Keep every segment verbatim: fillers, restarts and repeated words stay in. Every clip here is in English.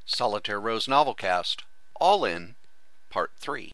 Solitaire Rose Novelcast, All In, Part three.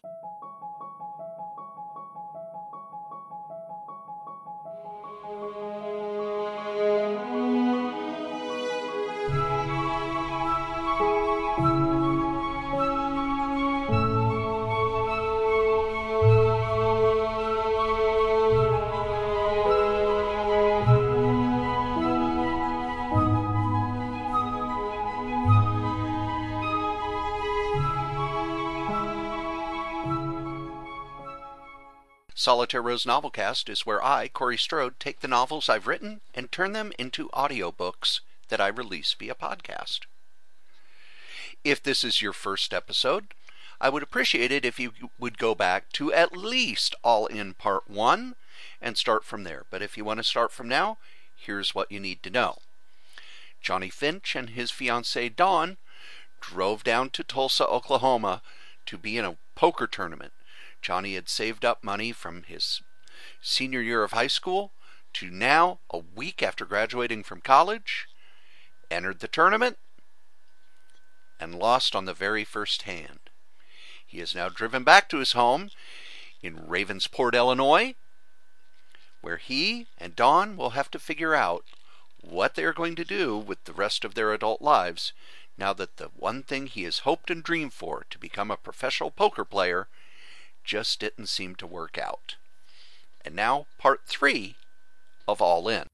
Solitaire Rose Novelcast is where I, Corey Strode, take the novels I've written and turn them into audiobooks that I release via podcast. If this is your first episode, I would appreciate it if you would go back to at least All In Part one and start from there. But if you want to start from now, here's what you need to know. Johnny Finch and his fiancée Dawn drove down to Tulsa, Oklahoma to be in a poker tournament. Johnny had saved up money from his senior year of high school to now, a week after graduating from college, entered the tournament and lost on the very first hand. He is now driven back to his home in Ravensport, Illinois, where he and Dawn will have to figure out what they are going to do with the rest of their adult lives now that the one thing he has hoped and dreamed for, to become a professional poker player, just didn't seem to work out. And now, part three of All In.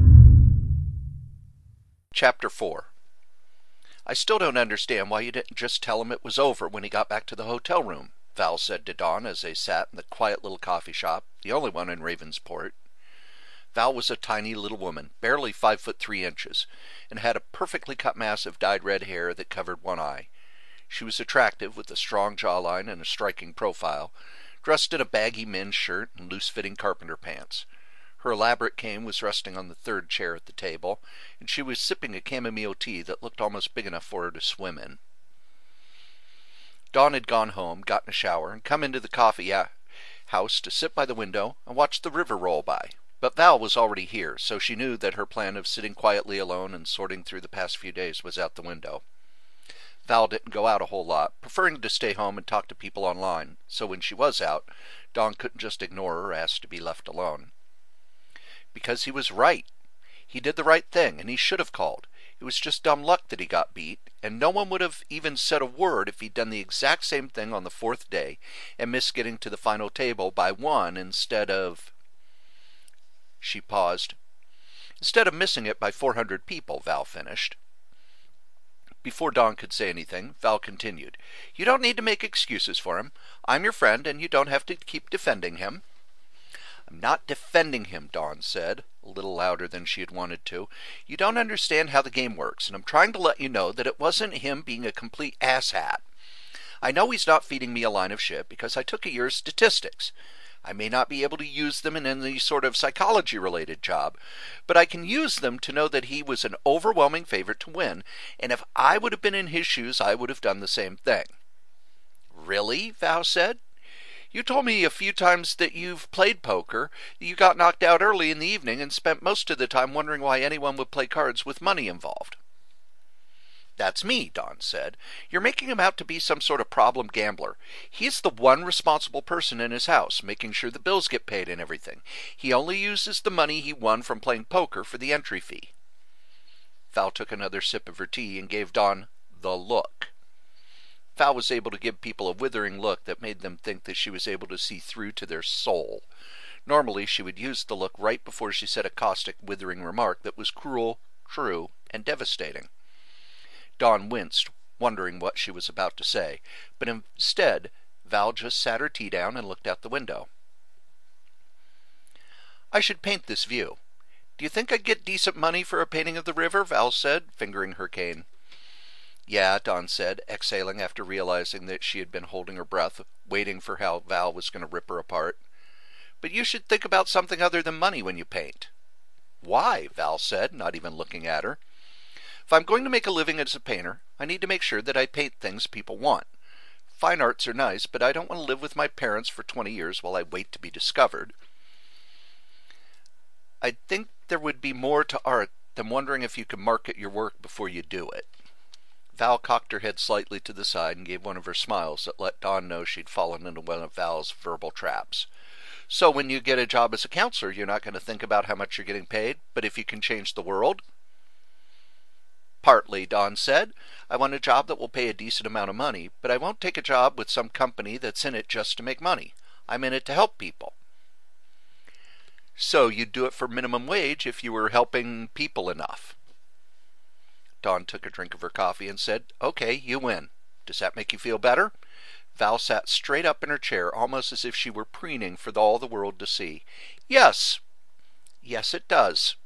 Chapter four. I still don't understand why you didn't just tell him it was over when he got back to the hotel room, Val said to Dawn as they sat in the quiet little coffee shop, the only one in Ravensport. Val was a tiny little woman, barely five foot three inches, and had a perfectly cut mass of dyed red hair that covered one eye. She was attractive, with a strong jawline and a striking profile, dressed in a baggy men's shirt and loose-fitting carpenter pants. Her elaborate cane was resting on the third chair at the table, and she was sipping a chamomile tea that looked almost big enough for her to swim in. Dawn had gone home, gotten a shower, and come into the coffee house to sit by the window and watch the river roll by. But Val was already here, so she knew that her plan of sitting quietly alone and sorting through the past few days was out the window. Val didn't go out a whole lot, preferring to stay home and talk to people online, so when she was out, Dawn couldn't just ignore her or ask to be left alone. Because he was right. He did the right thing, and he should have called. It was just dumb luck that he got beat, and no one would have even said a word if he'd done the exact same thing on the fourth day and missed getting to the final table by one instead of... She paused. Instead of missing it by four hundred people, Val finished. Before Dawn could say anything, Val continued. You don't need to make excuses for him. I'm your friend, and you don't have to keep defending him. I'm not defending him, Dawn said, a little louder than she had wanted to. You don't understand how the game works, and I'm trying to let you know that it wasn't him being a complete asshat. I know he's not feeding me a line of shit because I took a year's statistics. I may not be able to use them in any sort of psychology-related job, but I can use them to know that he was an overwhelming favorite to win, and if I would have been in his shoes, I would have done the same thing. Really? Val said. You told me a few times that you've played poker, that you got knocked out early in the evening and spent most of the time wondering why anyone would play cards with money involved. That's me, Dawn said. You're making him out to be some sort of problem gambler. He's the one responsible person in his house, making sure the bills get paid and everything. He only uses the money he won from playing poker for the entry fee. Val took another sip of her tea and gave Dawn the look. Val was able to give people a withering look that made them think that she was able to see through to their soul. Normally, she would use the look right before she said a caustic, withering remark that was cruel, true, and devastating. Dawn winced, wondering what she was about to say, but instead, Val just sat her tea down and looked out the window. I should paint this view. Do you think I'd get decent money for a painting of the river? Val said, fingering her cane. Yeah, Dawn said, exhaling after realizing that she had been holding her breath, waiting for how Val was going to rip her apart. But you should think about something other than money when you paint. Why? Val said, not even looking at her. If I'm going to make a living as a painter, I need to make sure that I paint things people want. Fine arts are nice, but I don't want to live with my parents for twenty years while I wait to be discovered. I think there would be more to art than wondering if you can market your work before you do it. Val cocked her head slightly to the side and gave one of her smiles that let Dawn know she'd fallen into one of Val's verbal traps. So when you get a job as a counselor, you're not going to think about how much you're getting paid, but if you can change the world? Partly, Dawn said. I want a job that will pay a decent amount of money, but I won't take a job with some company that's in it just to make money. I'm in it to help people. So you'd do it for minimum wage if you were helping people enough. Dawn took a drink of her coffee and said, Okay, you win. Does that make you feel better? Val sat straight up in her chair, almost as if she were preening for all the world to see. Yes. Yes, it does.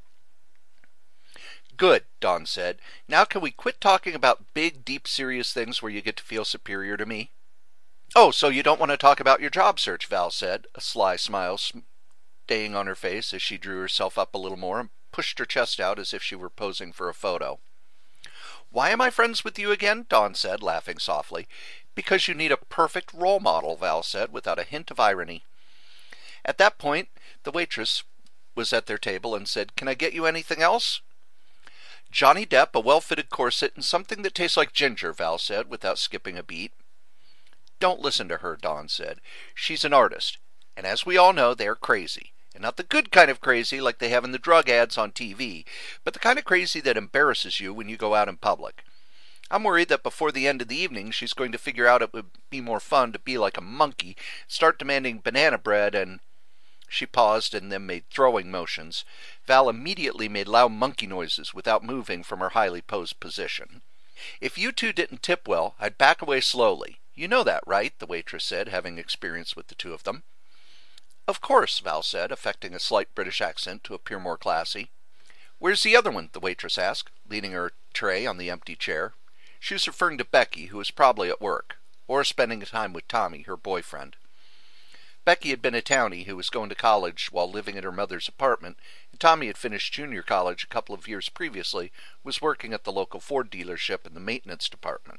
Good, Dawn said. Now can we quit talking about big, deep, serious things where you get to feel superior to me? Oh, so you don't want to talk about your job search, Val said, a sly smile staying on her face as she drew herself up a little more and pushed her chest out as if she were posing for a photo. Why am I friends with you again? Dawn said, laughing softly. Because you need a perfect role model, Val said, without a hint of irony. At that point, the waitress was at their table and said, Can I get you anything else? Johnny Depp, a well-fitted corset, and something that tastes like ginger, Val said, without skipping a beat. Don't listen to her, Dawn said. She's an artist, and as we all know, they're crazy. And not the good kind of crazy like they have in the drug ads on T V, but the kind of crazy that embarrasses you when you go out in public. I'm worried that before the end of the evening she's going to figure out it would be more fun to be like a monkey, start demanding banana bread, and... She paused and then made throwing motions. Val immediately made loud monkey noises without moving from her highly posed position. If you two didn't tip well, I'd back away slowly. You know that, right? The waitress said, having experience with the two of them. Of course, Val said, affecting a slight British accent to appear more classy. Where's the other one? The waitress asked, leaning her tray on the empty chair. She was referring to Becky, who was probably at work, or spending time with Tommy, her boyfriend. Becky had been a townie who was going to college while living in her mother's apartment, and Tommy had finished junior college a couple of years previously, was working at the local Ford dealership in the maintenance department.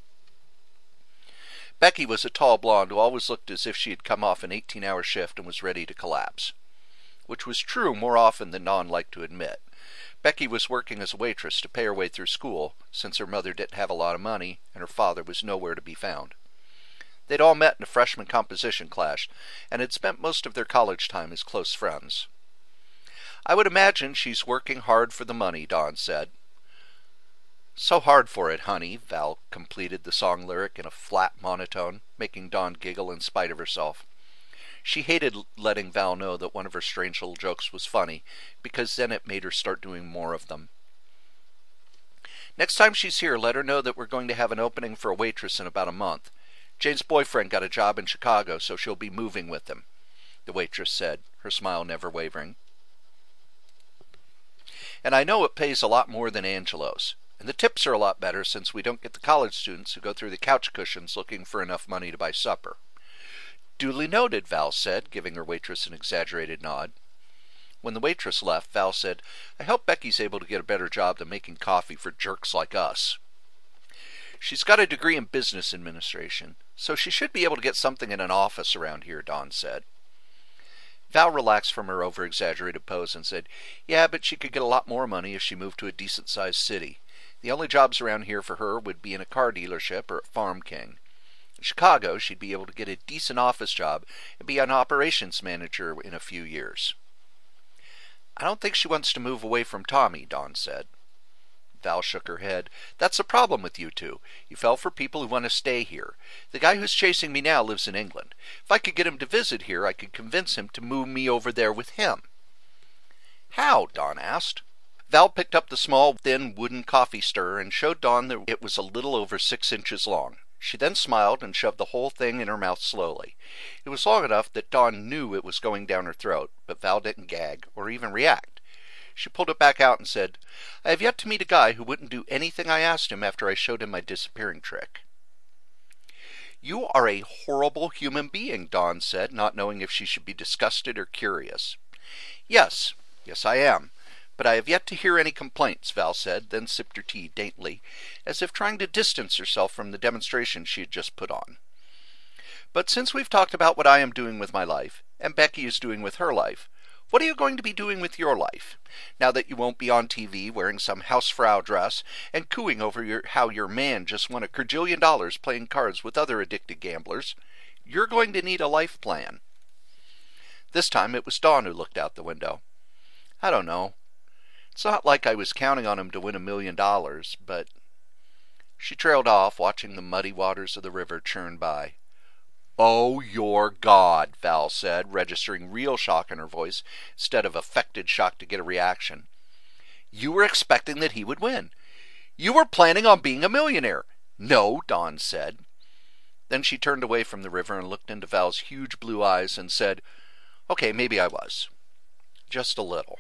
Becky was a tall blonde who always looked as if she had come off an eighteen-hour shift and was ready to collapse, which was true more often than Dawn liked to admit. Becky was working as a waitress to pay her way through school, since her mother didn't have a lot of money and her father was nowhere to be found. They'd all met in a freshman composition class, and had spent most of their college time as close friends. I would imagine she's working hard for the money, Dawn said. So hard for it, honey, Val completed the song lyric in a flat monotone, making Dawn giggle in spite of herself. She hated letting Val know that one of her strange little jokes was funny, because then it made her start doing more of them. Next time she's here, let her know that we're going to have an opening for a waitress in about a month. Jane's boyfriend got a job in Chicago, so she'll be moving with him, the waitress said, her smile never wavering. And I know it pays a lot more than Angelo's, and the tips are a lot better since we don't get the college students who go through the couch cushions looking for enough money to buy supper. Duly noted, Val said, giving her waitress an exaggerated nod. When the waitress left, Val said, I hope Becky's able to get a better job than making coffee for jerks like us. She's got a degree in business administration, so she should be able to get something in an office around here, Dawn said. Val relaxed from her over-exaggerated pose and said, Yeah, but she could get a lot more money if she moved to a decent-sized city. The only jobs around here for her would be in a car dealership or at Farm King. In Chicago, she'd be able to get a decent office job and be an operations manager in a few years. I don't think she wants to move away from Tommy, Dawn said. Val shook her head. That's the problem with you two. You fell for people who want to stay here. The guy who's chasing me now lives in England. If I could get him to visit here, I could convince him to move me over there with him. How? Dawn asked. Val picked up the small, thin wooden coffee stirrer and showed Dawn that it was a little over six inches long. She then smiled and shoved the whole thing in her mouth slowly. It was long enough that Dawn knew it was going down her throat, but Val didn't gag or even react. She pulled it back out and said, I have yet to meet a guy who wouldn't do anything I asked him after I showed him my disappearing trick. You are a horrible human being, Dawn said, not knowing if she should be disgusted or curious. Yes, yes I am, but I have yet to hear any complaints, Val said, then sipped her tea daintily, as if trying to distance herself from the demonstration she had just put on. But since we've talked about what I am doing with my life, and Becky is doing with her life, What are you going to be doing with your life? Now that you won't be on T V wearing some Hausfrau dress and cooing over your, how your man just won a quadrillion dollars playing cards with other addicted gamblers, you're going to need a life plan. This time it was Dawn who looked out the window. I don't know. It's not like I was counting on him to win a million dollars, but... She trailed off, watching the muddy waters of the river churn by. Oh, your God, Val said, registering real shock in her voice instead of affected shock to get a reaction. You were expecting that he would win. You were planning on being a millionaire. No, Dawn said. Then she turned away from the river and looked into Val's huge blue eyes and said, Okay, maybe I was. Just a little.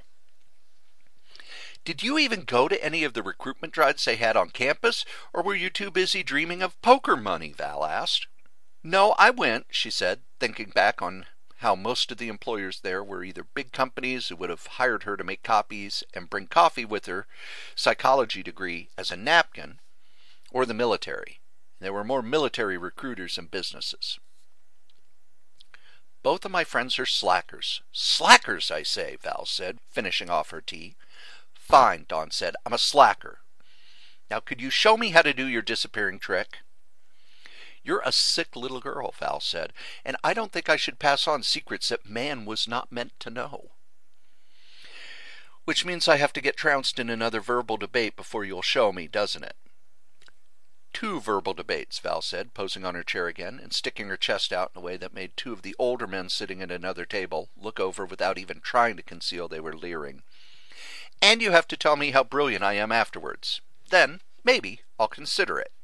Did you even go to any of the recruitment drives they had on campus, or were you too busy dreaming of poker money? Val asked. No, I went, she said, thinking back on how most of the employers there were either big companies who would have hired her to make copies and bring coffee with her psychology degree as a napkin, or the military. There were more military recruiters than businesses. Both of my friends are slackers. Slackers, I say, Val said, finishing off her tea. Fine, Dawn said. I'm a slacker. Now, could you show me how to do your disappearing trick? You're a sick little girl, Val said, and I don't think I should pass on secrets that man was not meant to know. Which means I have to get trounced in another verbal debate before you'll show me, doesn't it? Two verbal debates, Val said, posing on her chair again and sticking her chest out in a way that made two of the older men sitting at another table look over without even trying to conceal they were leering. And you have to tell me how brilliant I am afterwards. Then, maybe, I'll consider it.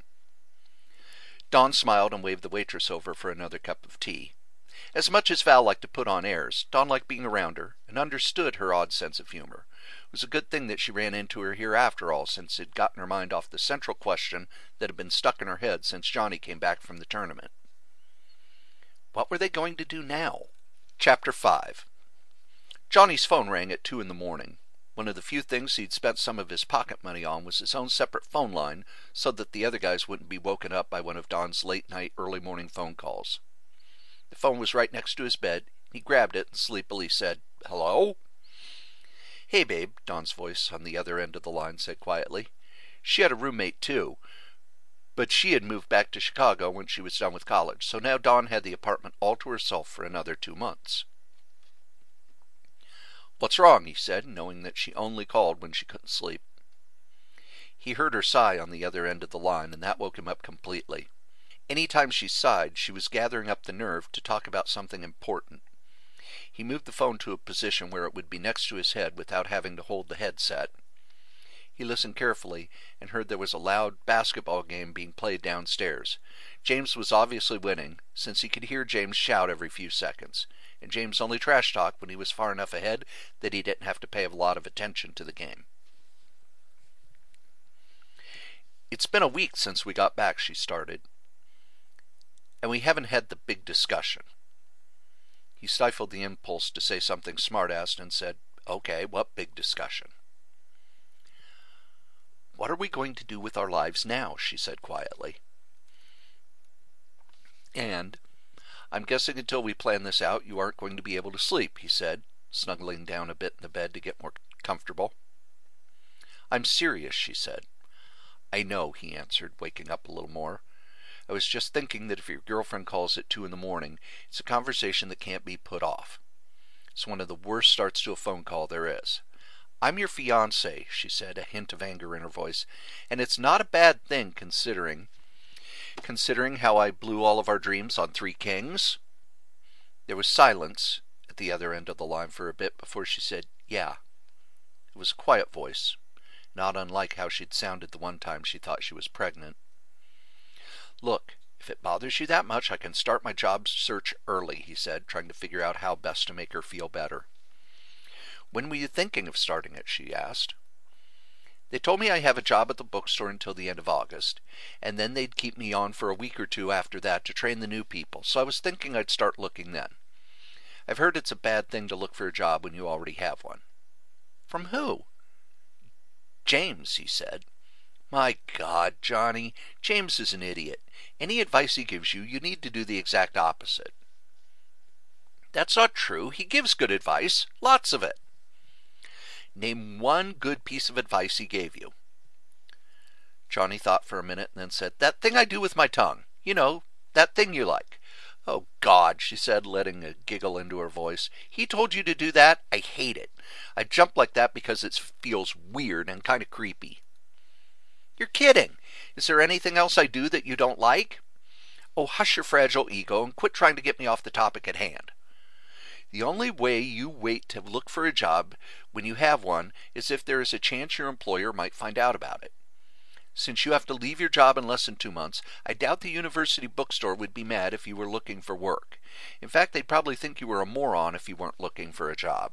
Dawn smiled and waved the waitress over for another cup of tea. As much as Val liked to put on airs, Dawn liked being around her and understood her odd sense of humor. It was a good thing that she ran into her here after all, since it had gotten her mind off the central question that had been stuck in her head since Johnny came back from the tournament. What were they going to do now? Chapter five. Johnny's phone rang at two in the morning. One of the few things he'd spent some of his pocket money on was his own separate phone line, so that the other guys wouldn't be woken up by one of Don's late-night, early-morning phone calls. The phone was right next to his bed. He grabbed it and sleepily said, Hello? Hey, babe, Don's voice on the other end of the line said quietly. She had a roommate, too, but she had moved back to Chicago when she was done with college, so now Dawn had the apartment all to herself for another two months. What's wrong? He said, knowing that she only called when she couldn't sleep. He heard her sigh on the other end of the line, and that woke him up completely. Any time she sighed, she was gathering up the nerve to talk about something important. He moved the phone to a position where it would be next to his head without having to hold the headset. He listened carefully and heard there was a loud basketball game being played downstairs. James was obviously winning, since he could hear James shout every few seconds, and James only trash talked when he was far enough ahead that he didn't have to pay a lot of attention to the game. It's been a week since we got back, she started, and we haven't had the big discussion. He stifled the impulse to say something smart-assed and said, Okay, what big discussion? What are we going to do with our lives now? She said quietly. And, I'm guessing until we plan this out, you aren't going to be able to sleep, he said, snuggling down a bit in the bed to get more comfortable. I'm serious, she said. I know, he answered, waking up a little more. I was just thinking that if your girlfriend calls at two in the morning, it's a conversation that can't be put off. It's one of the worst starts to a phone call there is. I'm your fiancé, she said, a hint of anger in her voice, and it's not a bad thing considering, considering how I blew all of our dreams on Three Kings. There was silence at the other end of the line for a bit before she said, Yeah. It was a quiet voice, not unlike how she'd sounded the one time she thought she was pregnant. Look, if it bothers you that much, I can start my job search early, he said, trying to figure out how best to make her feel better. When were you thinking of starting it? She asked. They told me I have a job at the bookstore until the end of August, and then they'd keep me on for a week or two after that to train the new people, so I was thinking I'd start looking then. I've heard it's a bad thing to look for a job when you already have one. From who? James, he said. My God, Johnny, James is an idiot. Any advice he gives you, you need to do the exact opposite. That's not true. He gives good advice. Lots of it. Name one good piece of advice he gave you. Johnny thought for a minute and then said, That thing I do with my tongue. You know, that thing you like. Oh, God, she said, letting a giggle into her voice. He told you to do that? I hate it. I jump like that because it feels weird and kind of creepy. You're kidding. Is there anything else I do that you don't like? Oh, hush your fragile ego and quit trying to get me off the topic at hand. The only way you wait to look for a job when you have one is if there is a chance your employer might find out about it. Since you have to leave your job in less than two months, I doubt the university bookstore would be mad if you were looking for work. In fact, they'd probably think you were a moron if you weren't looking for a job.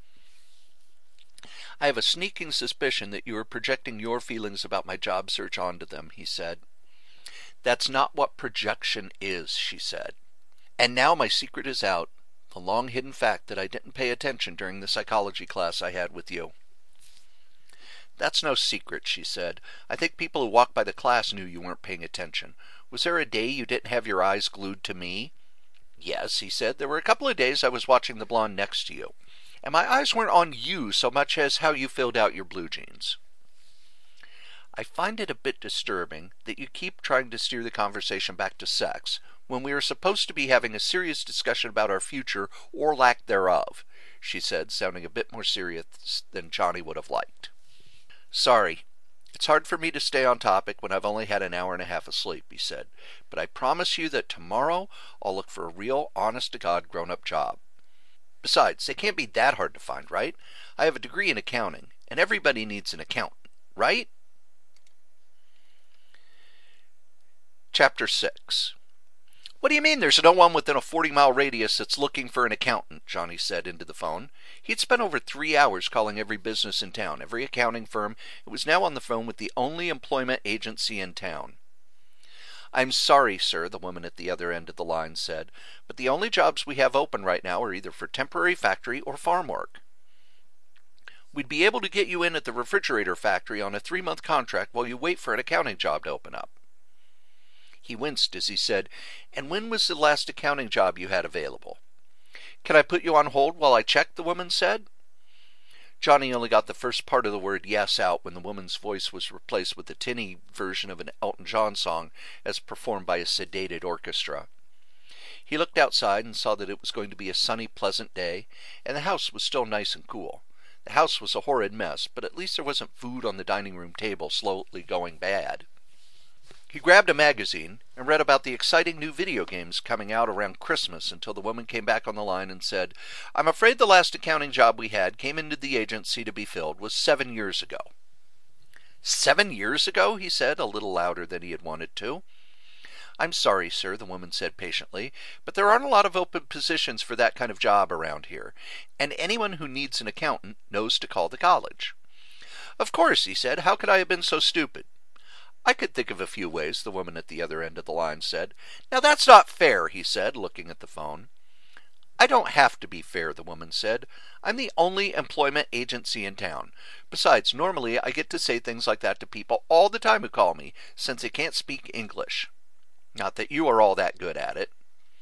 I have a sneaking suspicion that you are projecting your feelings about my job search onto them, he said. That's not what projection is, she said. And now my secret is out, the long-hidden fact that I didn't pay attention during the psychology class I had with you. That's no secret, she said. I think people who walked by the class knew you weren't paying attention. Was there a day you didn't have your eyes glued to me? Yes, he said. There were a couple of days I was watching the blonde next to you. And my eyes weren't on you so much as how you filled out your blue jeans. I find it a bit disturbing that you keep trying to steer the conversation back to sex when we are supposed to be having a serious discussion about our future or lack thereof, she said, sounding a bit more serious than Johnny would have liked. Sorry, it's hard for me to stay on topic when I've only had an hour and a half of sleep, he said, but I promise you that tomorrow I'll look for a real, honest-to-God grown-up job. Besides, they can't be that hard to find, right? I have a degree in accounting, and everybody needs an accountant, right? Chapter six. What do you mean there's no one within a forty-mile radius that's looking for an accountant? Johnny said into the phone. He'd spent over three hours calling every business in town, every accounting firm, and was now on the phone with the only employment agency in town. I'm sorry, sir, the woman at the other end of the line said, but the only jobs we have open right now are either for temporary factory or farm work. We'd be able to get you in at the refrigerator factory on a three-month contract while you wait for an accounting job to open up. He winced as he said, And when was the last accounting job you had available? Can I put you on hold while I check, the woman said. Johnny only got the first part of the word yes out when the woman's voice was replaced with a tinny version of an Elton John song as performed by a sedated orchestra. He looked outside and saw that it was going to be a sunny, pleasant day, and the house was still nice and cool. The house was a horrid mess, but at least there wasn't food on the dining room table slowly going bad. He grabbed a magazine and read about the exciting new video games coming out around Christmas until the woman came back on the line and said, I'm afraid the last accounting job we had came into the agency to be filled was seven years ago. Seven years ago? He said, a little louder than he had wanted to. I'm sorry, sir, the woman said patiently, but there aren't a lot of open positions for that kind of job around here, and anyone who needs an accountant knows to call the college. Of course, he said, how could I have been so stupid? I could think of a few ways, the woman at the other end of the line said. Now that's not fair, he said, looking at the phone. I don't have to be fair, the woman said. I'm the only employment agency in town. Besides, normally I get to say things like that to people all the time who call me, since they can't speak English. Not that you are all that good at it.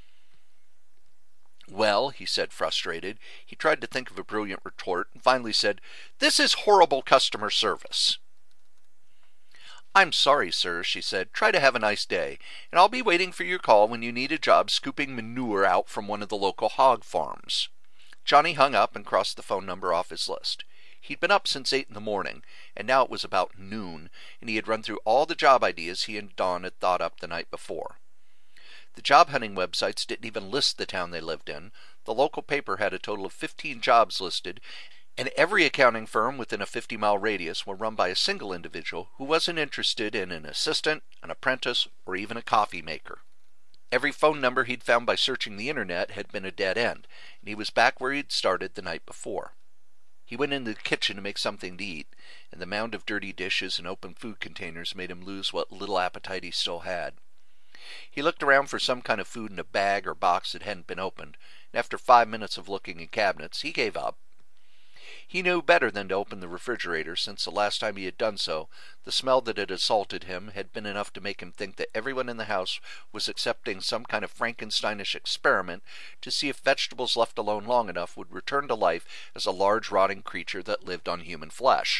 Well, he said, frustrated. He tried to think of a brilliant retort and finally said, This is horrible customer service. I'm sorry, sir, she said. Try to have a nice day, and I'll be waiting for your call when you need a job scooping manure out from one of the local hog farms. Johnny hung up and crossed the phone number off his list. He'd been up since eight in the morning, and now it was about noon, and he had run through all the job ideas he and Dawn had thought up the night before. The job hunting websites didn't even list the town they lived in. The local paper had a total of fifteen jobs listed, and every accounting firm within a fifty-mile radius were run by a single individual who wasn't interested in an assistant, an apprentice, or even a coffee maker. Every phone number he'd found by searching the internet had been a dead end, and he was back where he'd started the night before. He went into the kitchen to make something to eat, and the mound of dirty dishes and open food containers made him lose what little appetite he still had. He looked around for some kind of food in a bag or box that hadn't been opened, and after five minutes of looking in cabinets, he gave up. He knew better than to open the refrigerator, since the last time he had done so, the smell that had assaulted him had been enough to make him think that everyone in the house was accepting some kind of Frankensteinish experiment to see if vegetables left alone long enough would return to life as a large rotting creature that lived on human flesh.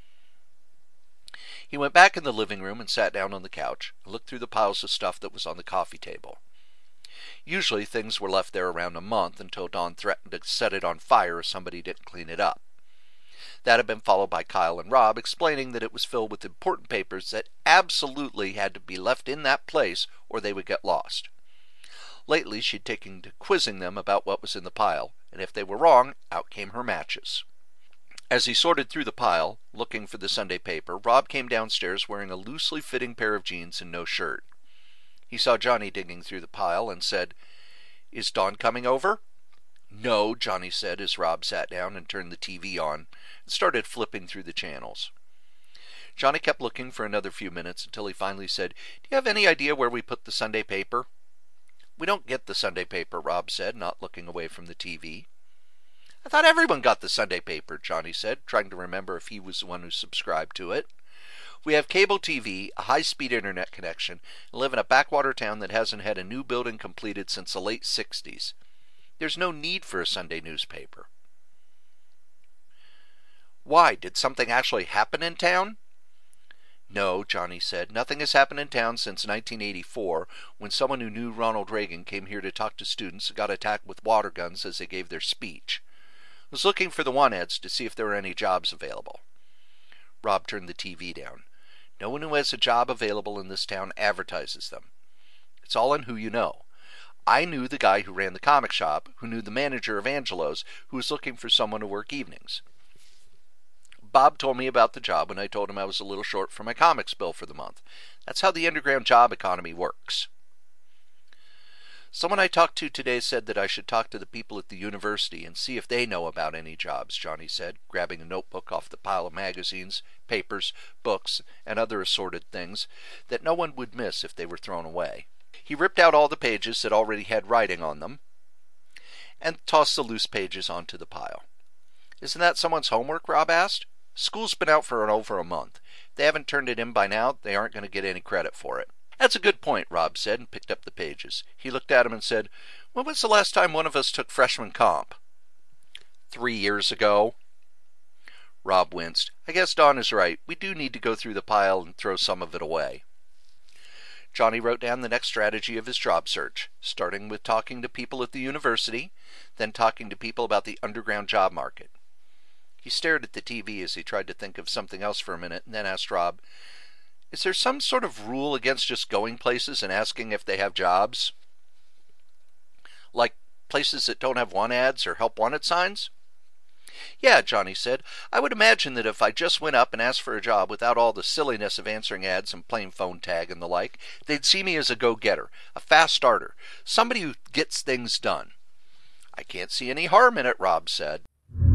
He went back in the living room and sat down on the couch and looked through the piles of stuff that was on the coffee table. Usually things were left there around a month until Dawn threatened to set it on fire if somebody didn't clean it up. That had been followed by Kyle and Rob explaining that it was filled with important papers that absolutely had to be left in that place or they would get lost. Lately she'd taken to quizzing them about what was in the pile, and if they were wrong, out came her matches. As he sorted through the pile, looking for the Sunday paper, Rob came downstairs wearing a loosely fitting pair of jeans and no shirt. He saw Johnny digging through the pile and said, "Is Dawn coming over?" "No," Johnny said as Rob sat down and turned the T V on and started flipping through the channels. Johnny kept looking for another few minutes until he finally said, "Do you have any idea where we put the Sunday paper?" "We don't get the Sunday paper," Rob said, not looking away from the T V. "I thought everyone got the Sunday paper," Johnny said, trying to remember if he was the one who subscribed to it. "We have cable T V, a high-speed internet connection, and live in a backwater town that hasn't had a new building completed since the late sixties. There's no need for a Sunday newspaper." "Why? Did something actually happen in town?" "No," Johnny said. "Nothing has happened in town since nineteen eighty-four, when someone who knew Ronald Reagan came here to talk to students and got attacked with water guns as they gave their speech. I was looking for the want-ads to see if there were any jobs available." Rob turned the T V down. "No one who has a job available in this town advertises them. It's all in who you know. I knew the guy who ran the comic shop, who knew the manager of Angelo's, who was looking for someone to work evenings. Bob told me about the job when I told him I was a little short for my comics bill for the month. That's how the underground job economy works." "Someone I talked to today said that I should talk to the people at the university and see if they know about any jobs," Johnny said, grabbing a notebook off the pile of magazines, papers, books, and other assorted things that no one would miss if they were thrown away. He ripped out all the pages that already had writing on them and tossed the loose pages onto the pile. "Isn't that someone's homework?" Rob asked. "School's been out for over a month. If they haven't turned it in by now, they aren't going to get any credit for it." "That's a good point," Rob said, and picked up the pages. He looked at them and said, "When was the last time one of us took freshman comp?" "Three years ago." Rob winced. "I guess Dawn is right. We do need to go through the pile and throw some of it away." Johnny wrote down the next strategy of his job search, starting with talking to people at the university, then talking to people about the underground job market. He stared at the T V as he tried to think of something else for a minute, and then asked Rob, "Is there some sort of rule against just going places and asking if they have jobs? Like places that don't have want ads or help wanted signs?" "Yeah," Johnny said. "I would imagine that if I just went up and asked for a job without all the silliness of answering ads and playing phone tag and the like, they'd see me as a go-getter, a fast starter, somebody who gets things done." "I can't see any harm in it," Rob said.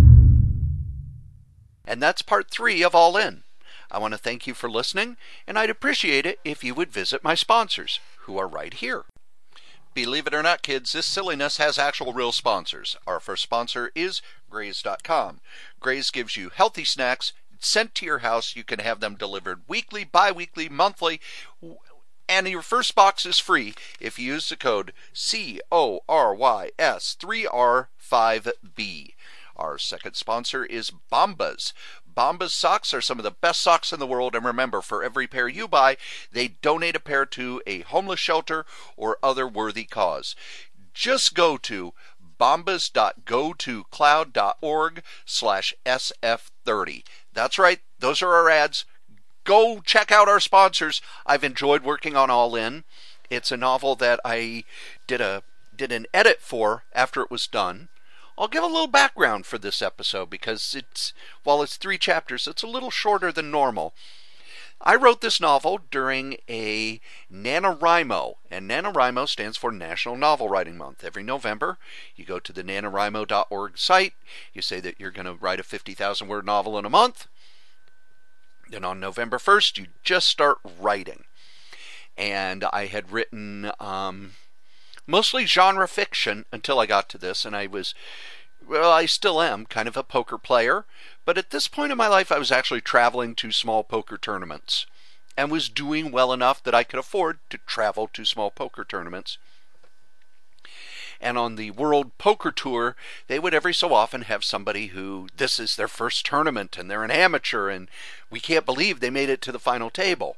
And that's part three of All In. I want to thank you for listening, and I'd appreciate it if you would visit my sponsors, who are right here. Believe it or not, kids, this silliness has actual real sponsors. Our first sponsor is Graze dot com. Graze gives you healthy snacks sent to your house. You can have them delivered weekly, bi-weekly, monthly, and your first box is free if you use the code C O R Y S three R five B. Our second sponsor is Bombas. Bombas socks are some of the best socks in the world, and remember, for every pair you buy, they donate a pair to a homeless shelter or other worthy cause. Just go to bombas dot go to cloud dot org slash S F thirty. That's right, those are our ads. Go check out our sponsors. I've enjoyed working on All In. It's a novel that I did a did an edit for after it was done. I'll give a little background for this episode because it's, while it's three chapters, it's a little shorter than normal. I wrote this novel during a NaNoWriMo, and NaNoWriMo stands for National Novel Writing Month. Every November, you go to the nanowrimo dot org site, you say that you're going to write a fifty thousand word novel in a month, then on November first, you just start writing. And I had written um, mostly genre fiction until I got to this, and I was well, I still am kind of a poker player, but at this point in my life, I was actually traveling to small poker tournaments and was doing well enough that I could afford to travel to small poker tournaments. And on the World Poker Tour, they would every so often have somebody who, this is their first tournament and they're an amateur and we can't believe they made it to the final table.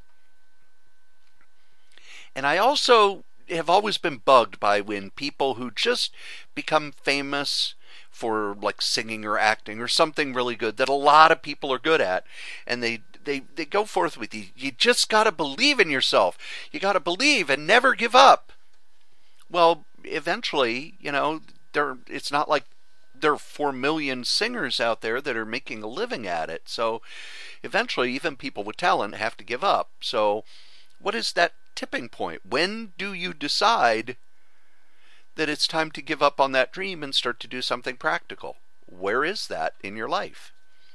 And I also have always been bugged by when people who just become famous for like singing or acting or something really good that a lot of people are good at, and they they, they go forth with you. You just got to believe in yourself. You got to believe and never give up. Well, eventually, you know, there it's not like there are four million singers out there that are making a living at it. So eventually, even people with talent have to give up. So what is that tipping point? When do you decide that it's time to give up on that dream and start to do something practical? Where is that in your life?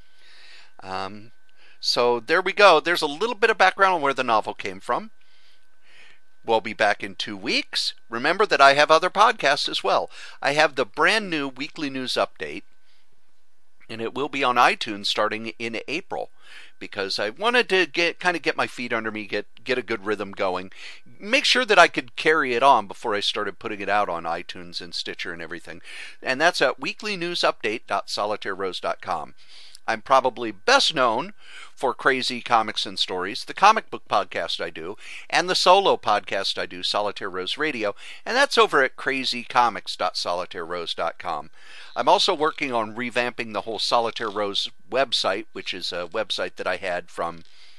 Um, so there we go. There's a little bit of background on where the novel came from. We'll be back in two weeks. Remember that I have other podcasts as well. I have the brand new Weekly News Update, and it will be on iTunes starting in April, because I wanted to get kind of get my feet under me, get get a good rhythm going, make sure that I could carry it on before I started putting it out on iTunes and Stitcher and everything. And that's at weekly news update dot solitaire rose dot com. I'm probably best known for Crazy Comics and Stories, the comic book podcast I do, and the solo podcast I do, Solitaire Rose Radio, and that's over at crazy comics dot solitaire rose dot com. I'm also working on revamping the whole Solitaire Rose website, which is a website that I had from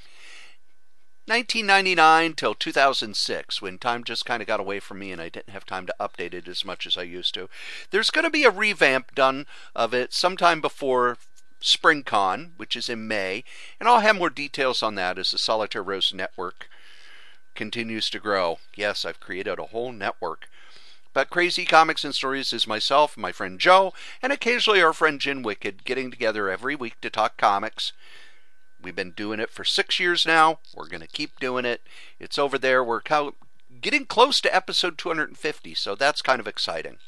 nineteen ninety-nine till two thousand six, when time just kind of got away from me and I didn't have time to update it as much as I used to. There's going to be a revamp done of it sometime before SpringCon, which is in May, and I'll have more details on that as the Solitaire Rose network continues to grow. Yes, I've created a whole network. But Crazy Comics and Stories is myself, my friend Joe, and occasionally our friend Jen Wicked getting together every week to talk comics. We've been doing it for six years now. We're going to keep doing it. It's over there. We're getting close to episode two hundred fifty, so that's kind of exciting.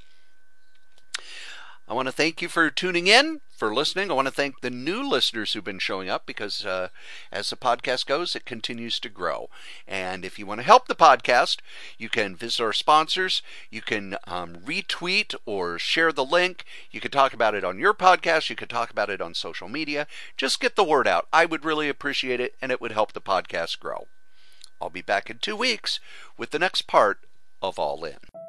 I want to thank you for tuning in, for listening. I want to thank the new listeners who've been showing up, because uh, as the podcast goes, it continues to grow. And if you want to help the podcast, you can visit our sponsors. You can um, retweet or share the link. You can talk about it on your podcast. You can talk about it on social media. Just get the word out. I would really appreciate it, and it would help the podcast grow. I'll be back in two weeks with the next part of All In.